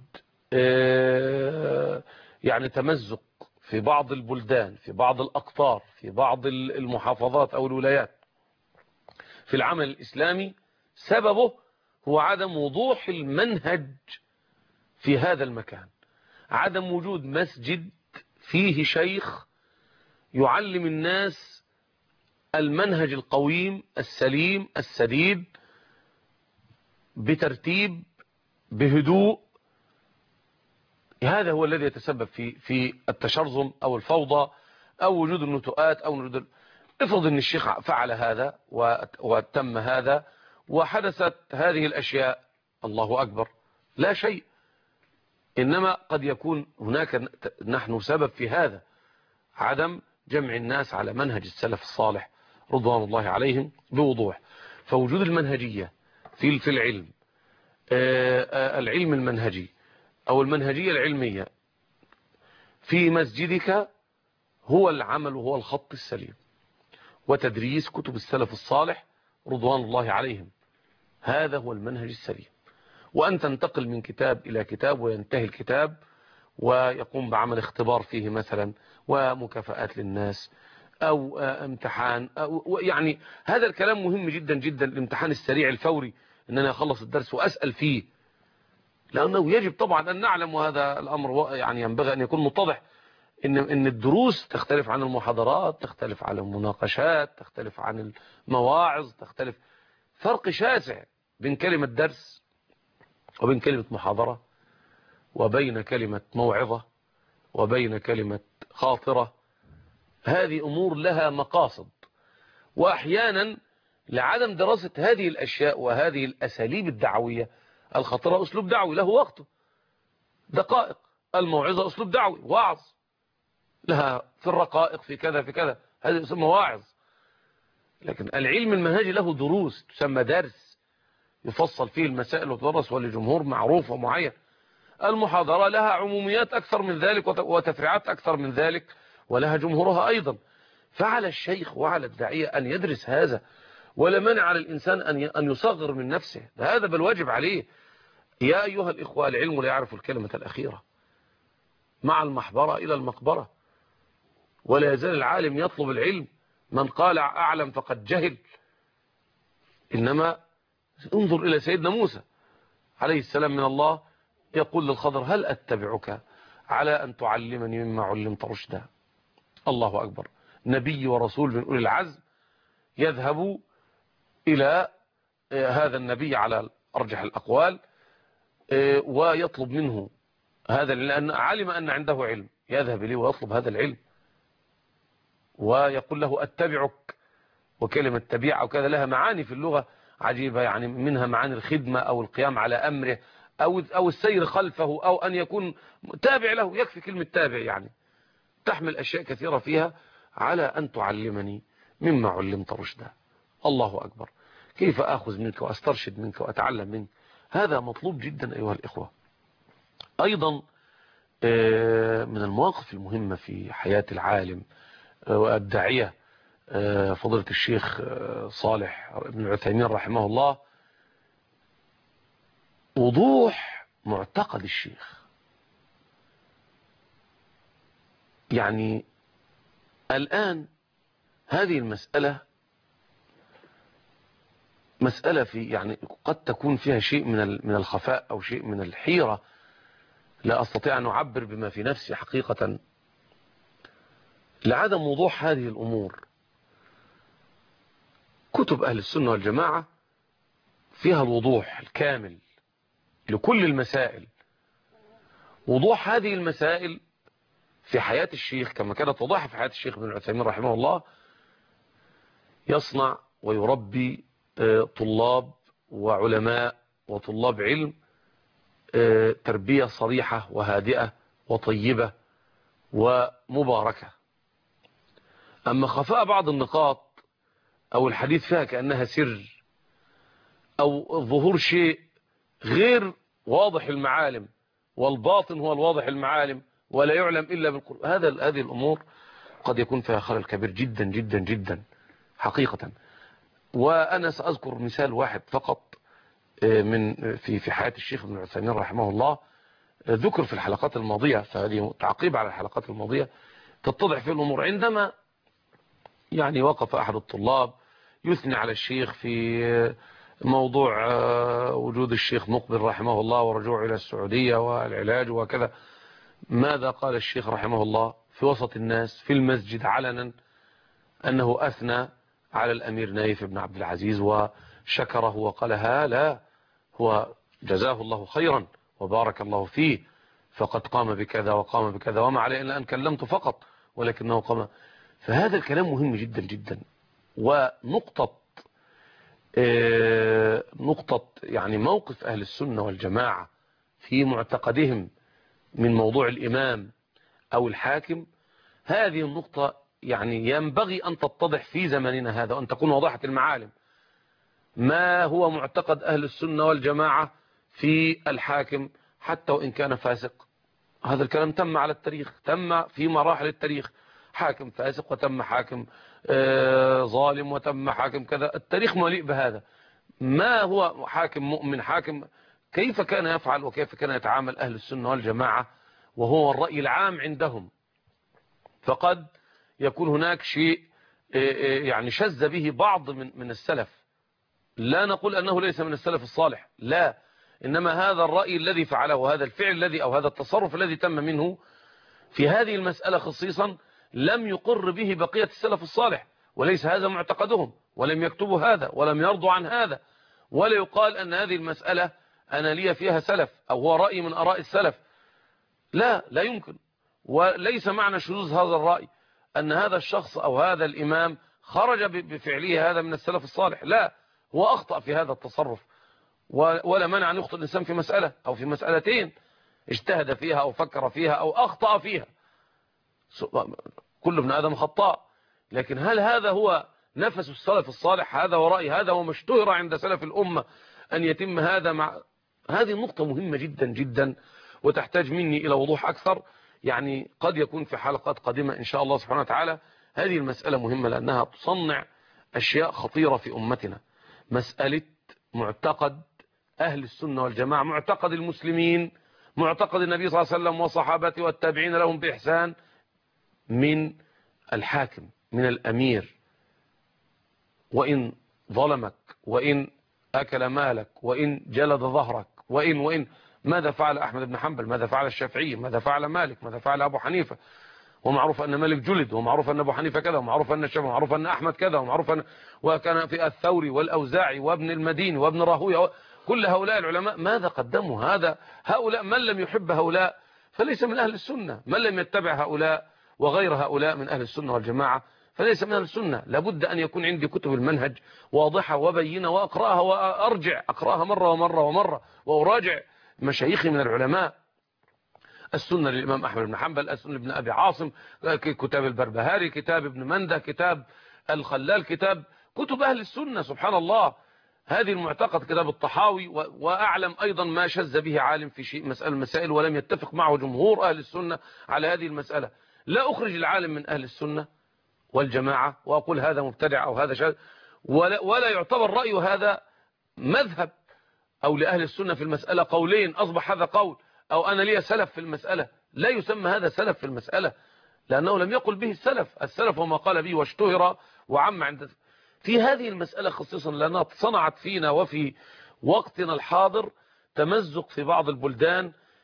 يعني تمزق في بعض البلدان، في بعض الأقطار، في بعض المحافظات أو الولايات في العمل الإسلامي، سببه هو عدم وضوح المنهج في هذا المكان، عدم وجود مسجد فيه شيخ يعلم الناس المنهج القويم السليم السديد بترتيب بهدوء. هذا هو الذي يتسبب في في التشرذم أو الفوضى أو وجود النتوءات أو وجود. افرض أن الشيخ فعل هذا وتم هذا وحدثت هذه الأشياء، الله أكبر، لا شيء. إنما قد يكون هناك نحن سبب في هذا، عدم جمع الناس على منهج السلف الصالح رضوان الله عليهم بوضوح. فوجود المنهجية في في العلم، العلم المنهجي أو المنهجية العلمية في مسجدك هو العمل وهو الخط السليم، وتدريس كتب السلف الصالح رضوان الله عليهم، هذا هو المنهج السليم. وأن تنتقل من كتاب إلى كتاب وينتهي الكتاب ويقوم بعمل اختبار فيه مثلا ومكافآت للناس أو امتحان أو يعني هذا الكلام مهم جدا جدا. الامتحان السريع الفوري أن أنا أخلص الدرس وأسأل فيه، لأنه يجب طبعا أن نعلم، وهذا الأمر يعني ينبغي أن يكون متضح، إن إن الدروس تختلف عن المحاضرات، تختلف عن المناقشات، تختلف عن المواعظ، تختلف فرق شاسع بين كلمة درس وبين كلمة محاضرة وبين كلمة موعظة وبين كلمة خاطرة. هذه أمور لها مقاصد، وأحيانا لعدم دراسة هذه الأشياء وهذه الأساليب الدعوية. الخاطرة أسلوب دعوي له وقته، دقائق. الموعظة أسلوب دعوي، وعظ، لها في الرقائق في كذا في كذا، هذا يسمى واعظ. لكن العلم المنهجي له دروس تسمى درس يفصل فيه المسائل وتدرس ولجمهور معروف ومعين. المحاضرة لها عموميات أكثر من ذلك وتفريعات أكثر من ذلك ولها جمهورها أيضا. فعلى الشيخ وعلى الداعية أن يدرس هذا، ولا منع على الإنسان أن يصغر من نفسه، هذا بالواجب عليه. يا أيها الإخوة، العلم لا يعرف الكلمة الأخيرة، مع المحبرة إلى المقبرة، ولا يزال العالم يطلب العلم. من قال أعلم فقد جهل. إنما انظر إلى سيدنا موسى عليه السلام من الله، يقول للخضر هل أتبعك على أن تعلمني مما علمت رشدا. الله أكبر، نبي ورسول من أولي العزم يذهب إلى هذا النبي على أرجح الأقوال ويطلب منه هذا، لأن علم أن عنده علم، يذهب إليه ويطلب هذا العلم ويقول له أتبعك. وكلمة تبيع أو كذا لها معاني في اللغة عجيبة، يعني منها معاني الخدمة أو القيام على أمره أو أو السير خلفه أو أن يكون تابع له. يكفي كلمة تابع، يعني تحمل أشياء كثيرة فيها على أن تعلمني مما علمت رشدا. الله أكبر، كيف أخذ منك وأسترشد منك وأتعلم منك؟ هذا مطلوب جدا أيها الإخوة. أيضا من المواقف المهمة في حياة العالم والداعية فضيلة الشيخ صالح بن عثيمين رحمه الله، وضوح معتقد الشيخ. يعني الآن هذه المسألة مسألة في يعني قد تكون فيها شيء من من الخفاء أو شيء من الحيرة لا أستطيع أن أعبر بما في نفسي حقيقة لعدم وضوح هذه الأمور. كتب أهل السنة والجماعة فيها الوضوح الكامل لكل المسائل. وضوح هذه المسائل في حياة الشيخ كما كانت وضوحها في حياة الشيخ ابن عثيمين رحمه الله يصنع ويربي طلاب وعلماء وطلاب علم تربية صريحة وهادئة وطيبة ومباركة. أما خفاء بعض النقاط أو الحديث فيها كأنها سر أو ظهور شيء غير واضح المعالم والباطن هو الواضح المعالم ولا يعلم إلا بالقرآن، هذا هذه الأمور قد يكون فيها خلل كبير جدا جدا جدا حقيقة. وأنا سأذكر مثال واحد فقط من في في حياة الشيخ ابن عثيمين رحمه الله، ذكر في الحلقات الماضية، فهذه تعقيب على الحلقات الماضية تتضح في الأمور. عندما يعني وقف أحد الطلاب يثني على الشيخ في موضوع وجود الشيخ مقبل رحمه الله ورجوعه إلى السعودية والعلاج وكذا، ماذا قال الشيخ رحمه الله في وسط الناس في المسجد علنا؟ أنه أثنى على الأمير نايف بن عبد العزيز وشكره وقال ها لا، هو جزاه الله خيرا وبارك الله فيه، فقد قام بكذا وقام بكذا وما عليه إلا أن كلمته فقط ولكنه قام. فهذا الكلام مهم جدا جدا. ونقطة آه نقطة يعني موقف أهل السنة والجماعة في معتقدهم من موضوع الإمام أو الحاكم، هذه النقطة يعني ينبغي أن تتضح في زمننا هذا وأن تكون واضحة المعالم. ما هو معتقد أهل السنة والجماعة في الحاكم حتى وإن كان فاسق؟ هذا الكلام تم على التاريخ، تم في مراحل التاريخ، حاكم فاسق وتم حاكم آه ظالم وتم حاكم كذا، التاريخ مليء بهذا. ما هو حاكم مؤمن؟ حاكم كيف كان يفعل وكيف كان يتعامل أهل السنة والجماعة وهو الرأي العام عندهم؟ فقد يكون هناك شيء يعني شذ به بعض من من السلف، لا نقول أنه ليس من السلف الصالح، لا، إنما هذا الرأي الذي فعله وهذا الفعل الذي أو هذا التصرف الذي تم منه في هذه المسألة خصيصا لم يقر به بقية السلف الصالح، وليس هذا معتقدهم، ولم يكتبوا هذا ولم يرضوا عن هذا، ولا يقال أن هذه المسألة أنا لي فيها سلف أو هو رأي من أراء السلف، لا لا يمكن. وليس معنى شذوذ هذا الرأي أن هذا الشخص أو هذا الإمام خرج بفعله هذا من السلف الصالح، لا، هو أخطأ في هذا التصرف، ولا منع أن يخطئ الإنسان في مسألة أو في مسألتين اجتهد فيها أو فكر فيها أو أخطأ فيها، كل ابن آدم خطاء. لكن هل هذا هو نفس السلف الصالح؟ هذا هو رأي، هذا هو ما اشتهر عند سلف الأمة أن يتم هذا مع هذه النقطة مهمة جدا جدا وتحتاج مني إلى وضوح أكثر. يعني قد يكون في حلقات قادمة إن شاء الله سبحانه وتعالى. هذه المسألة مهمة لأنها تصنع أشياء خطيرة في أمتنا. مسألة معتقد أهل السنة والجماعة، معتقد المسلمين، معتقد النبي صلى الله عليه وسلم وصحابته والتابعين لهم بإحسان من الحاكم، من الأمير، وإن ظلمك وإن أكل مالك وإن جلد ظهرك وإن وإن ماذا فعل أحمد بن حنبل؟ ماذا فعل الشافعي؟ ماذا فعل مالك؟ ماذا فعل أبو حنيفة؟ ومعروف أن مالك جلد، ومعروف أن أبو حنيفة كذا، ومعروف أن الشافعي، ومعروف أن أحمد كذا، ومعروف أن وكان في الثوري والأوزاعي وابن المديني وابن راهويه، كل هؤلاء العلماء ماذا قدموا؟ هذا هؤلاء من لم يحب هؤلاء فليس من أهل السنة، من لم يتبع هؤلاء وغير هؤلاء من أهل السنة والجماعة فليس من أهل السنة. لابد أن يكون عندي كتب المنهج واضحة وبينة وأقرأها وأرجع أقرأها مرة ومرة ومرة وأراجع مشايخي من العلماء، السنة للإمام أحمد بن حنبل، السنة لابن أبي عاصم، كتاب البربهاري، كتاب ابن منده، كتاب الخلال، كتاب كتب أهل السنة. سبحان الله، هذه المعتقد كتاب الطحاوي، وأعلم أيضا ما شذ به عالم في شيء مسألة مسائل ولم يتفق معه جمهور أهل السنة على هذه المسألة. لا أخرج العالم من أهل السنة والجماعة وأقول هذا مبتدع أو هذا شاذ، ولا, ولا يعتبر رأي هذا مذهب، أو لأهل السنة في المسألة قولين أصبح هذا قول، أو أنا لي سلف في المسألة. لا يسمى هذا سلف في المسألة لأنه لم يقل به السلف. السلف وما قال به واشتهر وعم عند في هذه المسألة خصيصا لأنها صنعت فينا وفي وقتنا الحاضر تمزق في بعض البلدان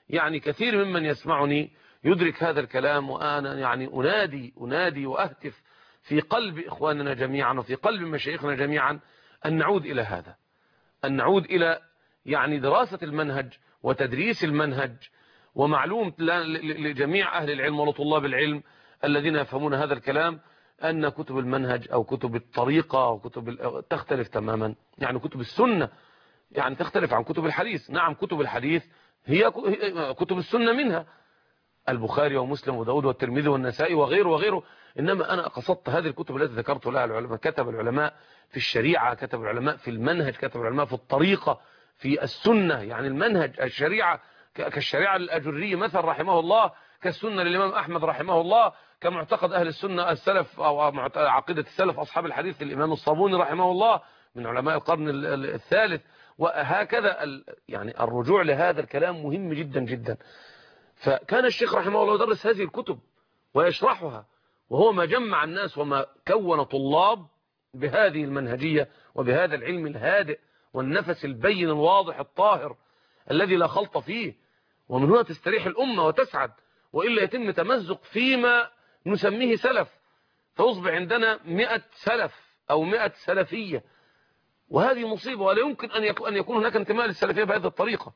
يعني كثير ممن يسمعني يدرك هذا الكلام، وأنا يعني أنادي أنادي وأهتف في قلب إخواننا جميعا وفي قلب مشايخنا جميعا أن نعود إلى هذا، أن نعود إلى يعني دراسة المنهج وتدريس المنهج. ومعلوم لجميع أهل العلم ولطلاب العلم الذين يفهمون هذا الكلام أن كتب المنهج أو كتب الطريقة أو كتب تختلف تماما. يعني كتب السنة يعني تختلف عن كتب الحديث. نعم كتب الحديث هي كتب السنة، منها البخاري ومسلم وداود والترمذي والنسائي وغيره وغيره. إنما أنا قصدت هذه الكتب التي ذكرت لها العلماء. كتب العلماء في الشريعة، كتب العلماء في المنهج، كتب العلماء في الطريقة، في السنة. يعني المنهج الشريعة كالشريعة الأجري مثلا رحمه الله، كالسنة للإمام أحمد رحمه الله، كمعتقد أهل السنة السلف أو عقيدة السلف أصحاب الحديث للإمام الصابوني رحمه الله من علماء القرن الثالث. وهكذا يعني الرجوع لهذا الكلام مهم جدا جدا. فكان الشيخ رحمه الله يدرس هذه الكتب ويشرحها، وهو ما جمع الناس وما كون طلاب بهذه المنهجية وبهذا العلم الهادئ والنفس البين الواضح الطاهر الذي لا خلط فيه. ومن هنا تستريح الأمة وتسعد، وإلا يتم تمزق فيما نسميه سلف، فيصبح عندنا مئة سلف أو مئة سلفية، وهذه مصيبة. ولا يمكن أن يكون هناك انتماء للسلفية بهذه الطريقة،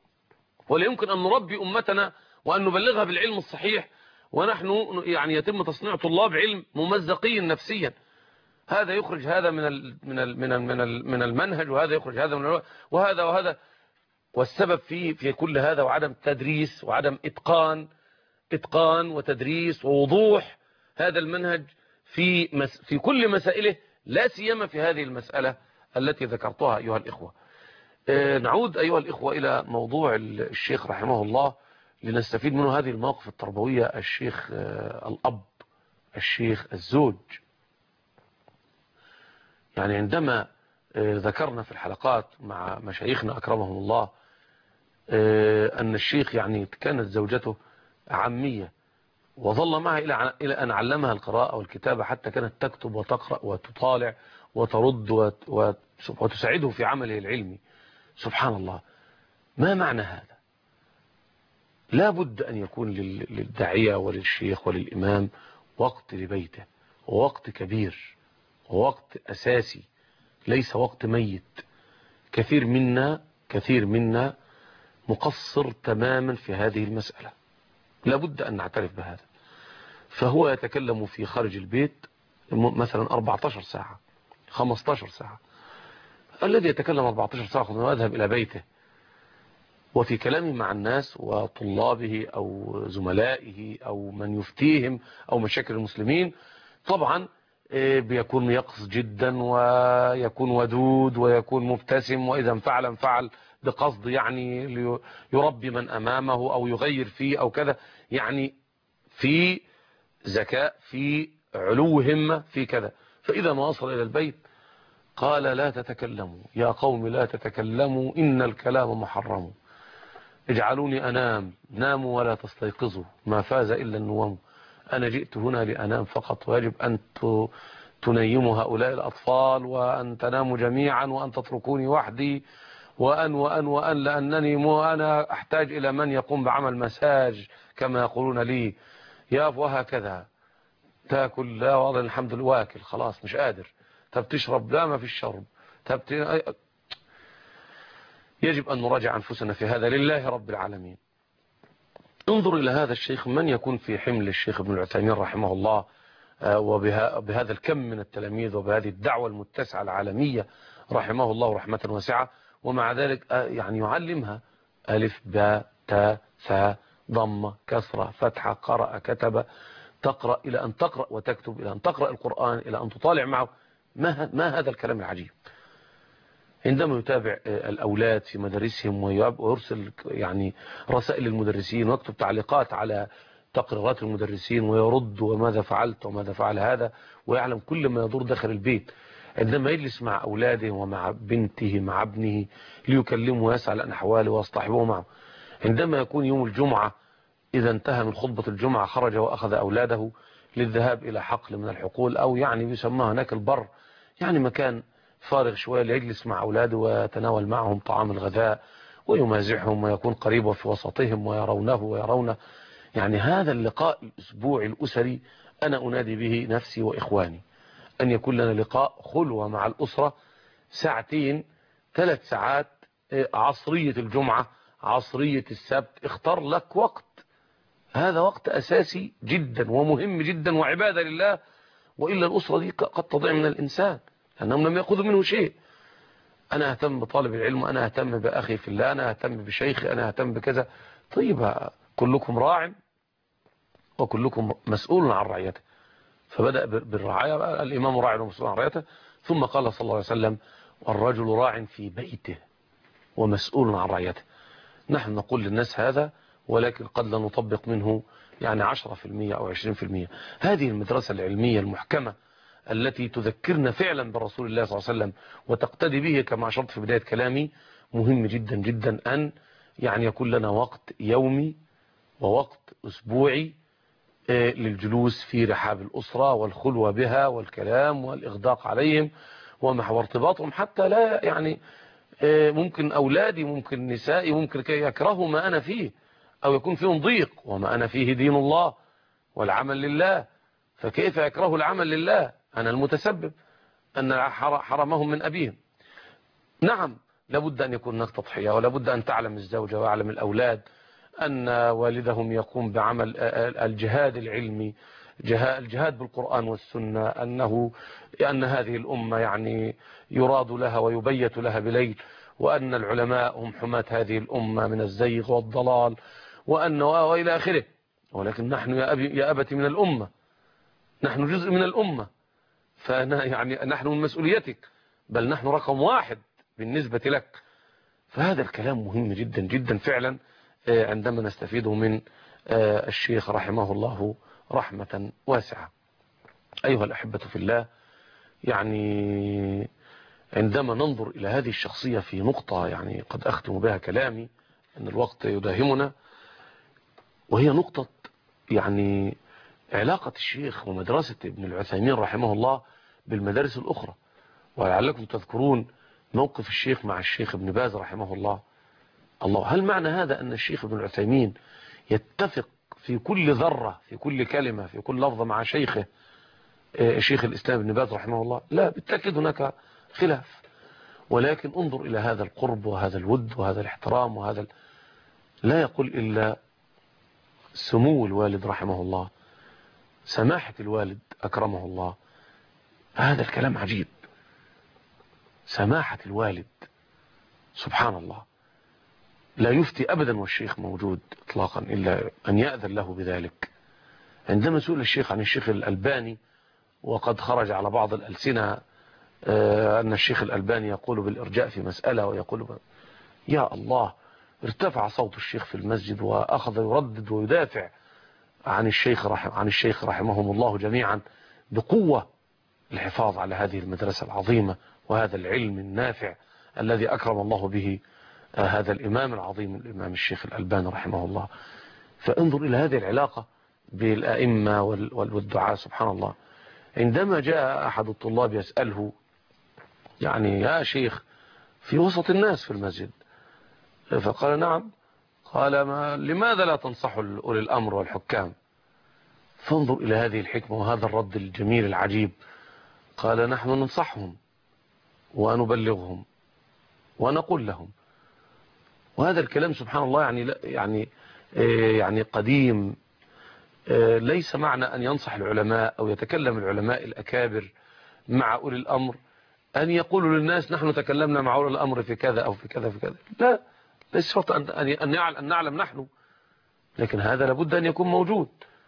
ولا يمكن أن نربي أمتنا وأن نبلغها بالعلم الصحيح ونحن يعني يتم تصنيع طلاب علم ممزقين نفسيا. هذا يخرج هذا من ال من ال من ال من, ال من المنهج، وهذا يخرج هذا من وهذا وهذا. والسبب في في كل هذا وعدم تدريس وعدم إتقان إتقان وتدريس ووضوح هذا المنهج في مس في كل مسائله، لا سيما في هذه المسألة التي ذكرتها أيها الإخوة. نعود أيها الإخوة إلى موضوع الشيخ رحمه الله لنستفيد منه هذه المواقف التربوية. الشيخ الأب، الشيخ الزوج. يعني عندما ذكرنا في الحلقات مع مشايخنا أكرمهم الله أن الشيخ يعني كانت زوجته عامية، وظل معها إلى أن علمها القراءة والكتابة، حتى كانت تكتب وتقرأ وتطالع وترد وتساعده في عمله العلمي. سبحان الله، ما معنى هذا؟ لا بد أن يكون للداعية وللشيخ وللإمام وقت لبيته، ووقت كبير ووقت أساسي، ليس وقت ميت. كثير منا كثير منا مقصر تماما في هذه المسألة، لا بد أن نعترف بهذا. فهو يتكلم في خارج البيت مثلا أربعة عشر ساعة خمسة عشر ساعة. الذي يتكلم أربعة عشر ساعة ويذهب إلى بيته، وفي كلامه مع الناس وطلابه أو زملائه أو من يفتيهم أو مشاكل المسلمين، طبعا بيكون يقص جدا ويكون ودود ويكون مبتسم، وإذا انفعل انفعل بقصد يعني يربي من أمامه أو يغير فيه أو كذا، يعني في ذكاء، في علو همة، في كذا. فإذا ما وصل إلى البيت قال: لا تتكلموا يا قوم، لا تتكلموا، إن الكلام محرم، اجعلوني أنام، ناموا ولا تستيقظوا، ما فاز إلا النوم، أنا جئت هنا لأنام فقط، ويجب أن تنيموا هؤلاء الأطفال وأن تناموا جميعا وأن تتركوني وحدي، وأن وأن وأن لأنني مو أنا أحتاج إلى من يقوم بعمل مساج كما يقولون لي يا وهكذا. تاكل؟ لا والله الحمد لله واكل، خلاص مش قادر. طب تشرب؟ لا ما فيش شرب. طب ت... يجب أن نراجع أنفسنا في هذا لله رب العالمين. انظر إلى هذا الشيخ، من يكون في حمل الشيخ ابن العثيمين رحمه الله وبهذا الكم من التلاميذ وبهذه الدعوة المتسعة العالمية رحمه الله رحمة واسعة، ومع ذلك يعني يعلمها ألف باء تاء ثاء ضمة كسرة فتحة قرأ كتب، تقرأ إلى أن تقرأ وتكتب، إلى أن تقرأ القرآن، إلى أن تطالع معه. ما, ما هذا الكلام العجيب؟ عندما يتابع الأولاد في مدارسهم ويرسل يعني رسائل للمدرسين ويكتب تعليقات على تقريرات المدرسين ويرد وماذا فعلت وماذا فعل هذا، ويعلم كل ما يدور داخل البيت. عندما يجلس مع أولاده ومع بنته مع ابنه ليكلمه ويسأل عن أحواله ويصطحبه معه، عندما يكون يوم الجمعة إذا انتهى من خطبة الجمعة خرج وأخذ أولاده للذهاب إلى حقل من الحقول، أو يعني بيسموها هناك البر، يعني مكان فارغ شوية، ليجلس مع أولاده ويتناول معهم طعام الغذاء ويمازحهم ويكون قريب في وسطهم ويرونه ويرونه. يعني هذا اللقاء الأسبوعي الأسري أنا أنادي به نفسي وإخواني، أن يكون لنا لقاء خلوة مع الأسرة، ساعتين ثلاث ساعات، عصرية الجمعة عصرية السبت، اختار لك وقت. هذا وقت أساسي جدا ومهم جدا وعبادة لله، وإلا الأسرة دي قد تضيع من الإنسان لأنهم لم يأخذوا منه شيء. أنا أهتم بطالب العلم، أنا أهتم بأخي في الله، أنا أهتم بشيخي، أنا أهتم بكذا. طيب كلكم راع وكلكم مسؤول عن رعيته. فبدأ بالرعاية، الإمام راع ومسؤول عن رعيته، ثم قال صلى الله عليه وسلم الرجل راع في بيته ومسؤول عن رعيته. نحن نقول للناس هذا، ولكن قد لا نطبق منه يعني عشرة في المية أو عشرين في المية. هذه المدرسة العلمية المحكمة التي تذكرنا فعلا برسول الله صلى الله عليه وسلم وتقتدي به كما أشرت في بداية كلامي، مهم جدا جدا أن يعني يكون لنا وقت يومي ووقت أسبوعي للجلوس في رحاب الأسرة والخلوة بها والكلام والإغداق عليهم ومحو ارتباطهم، حتى لا يعني ممكن أولادي ممكن نسائي ممكن يكرهوا ما أنا فيه، أو يكون فيهم ضيق، وما أنا فيه دين الله والعمل لله، فكيف يكره العمل لله؟ أنا المتسبب أن حرمهم من أبيهم. نعم لابد أن يكون هناك تضحية، ولابد أن تعلم الزوجة ويعلم الأولاد أن والدهم يقوم بعمل الجهاد العلمي، الجهاد بالقرآن والسنة، أنه أن هذه الأمة يعني يراد لها ويبيت لها بليل، وأن العلماء هم حماة هذه الأمة من الزيغ والضلال، وأن وإلى آخره. ولكن نحن يا أبي يا أبتي من الأمة، نحن جزء من الأمة، فأنا يعني نحن من مسؤوليتك، بل نحن رقم واحد بالنسبة لك. فهذا الكلام مهم جدا جدا فعلا عندما نستفيده من الشيخ رحمه الله رحمة واسعة. أيها الأحبة في الله، يعني عندما ننظر إلى هذه الشخصية في نقطة يعني قد أختم بها كلامي أن الوقت يداهمنا، وهي نقطة يعني علاقة الشيخ ومدرسة ابن العثيمين رحمه الله بالمدارس الأخرى. ولعلكم تذكرون موقف الشيخ مع الشيخ ابن باز رحمه الله. الله، هل معنى هذا أن الشيخ ابن العثيمين يتفق في كل ذرة في كل كلمة في كل لفظة مع شيخه شيخ الإسلام ابن باز رحمه الله؟ لا، بالتأكيد هناك خلاف، ولكن انظر إلى هذا القرب وهذا الود وهذا الاحترام وهذا ال... لا يقول إلا سمو الوالد رحمه الله، سماحة الوالد أكرمه الله. هذا الكلام عجيب، سماحة الوالد، سبحان الله. لا يفتي أبدا والشيخ موجود اطلاقا إلا أن يأذن له بذلك. عندما سئل الشيخ عن الشيخ الألباني، وقد خرج على بعض الألسنة أن الشيخ الألباني يقول بالإرجاء في مسألة ويقول ب... يا الله، ارتفع صوت الشيخ في المسجد وأخذ يردد ويدافع عن الشيخ رحم عن الشيخ رحمهم الله جميعا بقوة، الحفاظ على هذه المدرسة العظيمة وهذا العلم النافع الذي أكرم الله به هذا الإمام العظيم الإمام الشيخ الألباني رحمه الله. فانظر إلى هذه العلاقة بالأئمة والدعاء، سبحان الله. عندما جاء أحد الطلاب يسأله يعني يا شيخ في وسط الناس في المسجد، فقال نعم. قال ما لماذا لا تنصح أولي الأمر والحكام؟ فانظر إلى هذه الحكمة وهذا الرد الجميل العجيب. قال نحن ننصحهم ونبلغهم ونقول لهم. وهذا الكلام سبحان الله يعني يعني يعني قديم. ليس معنى أن ينصح العلماء أو يتكلم العلماء الأكابر مع أولي الأمر أن يقولوا للناس نحن تكلمنا مع أولي الأمر في كذا أو في كذا في كذا. لا، ليس شرط أن نعلم نحن، لكن هذا لابد أن يكون موجود.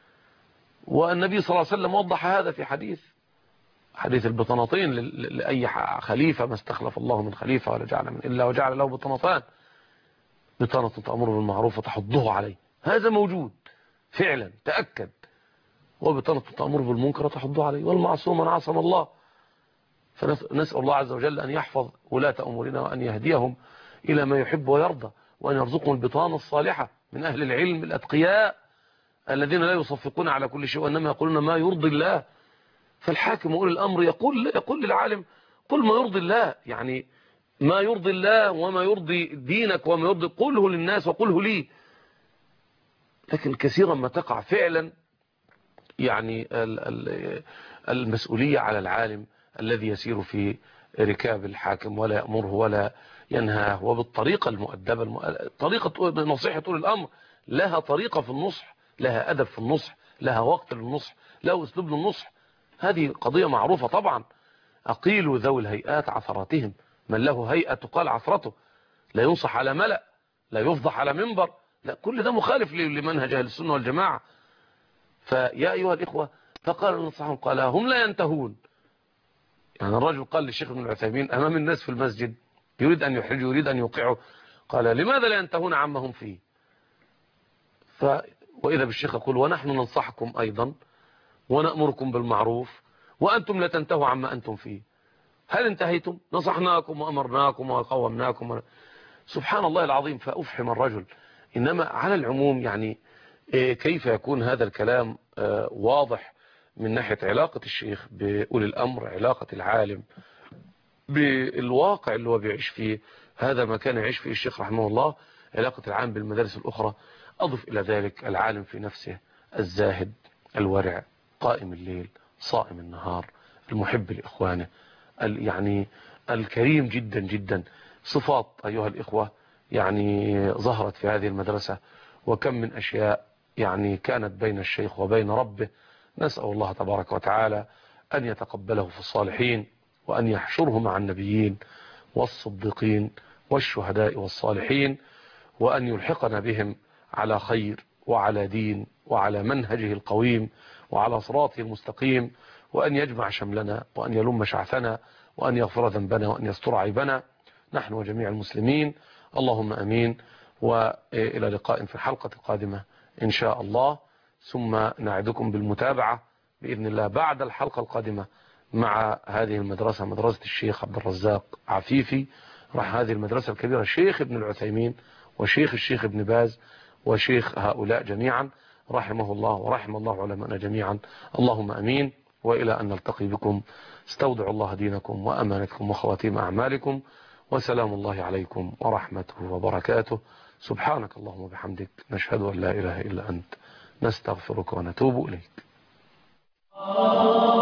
والنبي صلى الله عليه وسلم وضح هذا في حديث حديث البطنطين لأي خليفة ما استخلف الله من خليفة ولا جعل من إلا وجعل له بطنطان، بطنة تأمر بالمعروف وتحضه عليه. هذا موجود فعلا، تأكد. وبطنة تأمر بالمنكر وتحضه عليه. والمعصوم من عصم الله. فنسأل الله عز وجل أن يحفظ ولاة أمورنا وأن يهديهم إلى ما يحب ويرضى، وأن يرزقهم البطانة الصالحة من أهل العلم الأتقياء الذين لا يصفقون على كل شيء وإنما يقولون ما يرضي الله. فالحاكم وأولي الأمر يقول يقول للعالم قل ما يرضي الله. يعني ما يرضي الله وما يرضي دينك وما يرضي، قله للناس وقله لي. لكن كثيرا ما تقع فعلا يعني المسؤولية على العالم الذي يسير في ركاب الحاكم ولا يأمره ولا ينهاه، وبالطريقة المؤدبة، طريقة نصيحة طول الأمر، لها طريقة في النصح، لها أدب في النصح، لها وقت للنصح، لها أسلوب للنصح. هذه قضية معروفة طبعا. أقيلوا ذوي الهيئات عثراتهم، من له هيئة تقال عثرته، لا ينصح على ملأ، لا يفضح على منبر، لا، كل ده مخالف لمنهج أهل السنة والجماعة. فيا أيها الإخوة، فقال نصحهم، قال هم لا ينتهون. يعني الرجل قال للشيخ ابن العثيمين أمام الناس في المسجد، يريد أن يحرجه، يريد أن يوقعه، قال لماذا لا ينتهون عما هم فيه؟ ف وإذا بالشيخ يقول ونحن ننصحكم أيضا ونأمركم بالمعروف وأنتم لا تنتهوا عما أنتم فيه. هل انتهيتم؟ نصحناكم وأمرناكم وقومناكم. سبحان الله العظيم. فأفحم الرجل. إنما على العموم يعني كيف يكون هذا الكلام واضح من ناحية علاقة الشيخ بأولي الأمر، علاقة العالم بالواقع اللي هو بيعيش فيه، هذا ما كان يعيش فيه الشيخ رحمه الله، علاقة العالم بالمدارس الأخرى. أضف إلى ذلك العالم في نفسه، الزاهد الورع، قائم الليل، صائم النهار، المحب لإخوانه، يعني الكريم جدا جدا. صفات أيها الإخوة يعني ظهرت في هذه المدرسة، وكم من أشياء يعني كانت بين الشيخ وبين ربه. نسأل الله تبارك وتعالى أن يتقبله في الصالحين، وأن يحشره مع النبيين والصديقين والشهداء والصالحين، وأن يلحقنا بهم على خير وعلى دين وعلى منهجه القويم وعلى صراطه المستقيم، وأن يجمع شملنا وأن يلم شعثنا وأن يغفر ذنبنا وأن يستر عيبنا نحن وجميع المسلمين. اللهم أمين. وإلى لقاء في الحلقة القادمة إن شاء الله، ثم نعدكم بالمتابعة بإذن الله بعد الحلقة القادمة مع هذه المدرسة، مدرسة الشيخ عبد الرزاق عفيفي، راح هذه المدرسة الكبيرة، شيخ ابن العثيمين وشيخ الشيخ ابن باز وشيخ هؤلاء جميعا رحمه الله ورحم الله علماءنا جميعا. اللهم أمين. وإلى أن نلتقي بكم، استودع الله دينكم وأمانتكم وخواتيم أعمالكم، وسلام الله عليكم ورحمته وبركاته. سبحانك اللهم وبحمدك، نشهد أن لا إله إلا أنت، نستغفرك ونتوب إليك.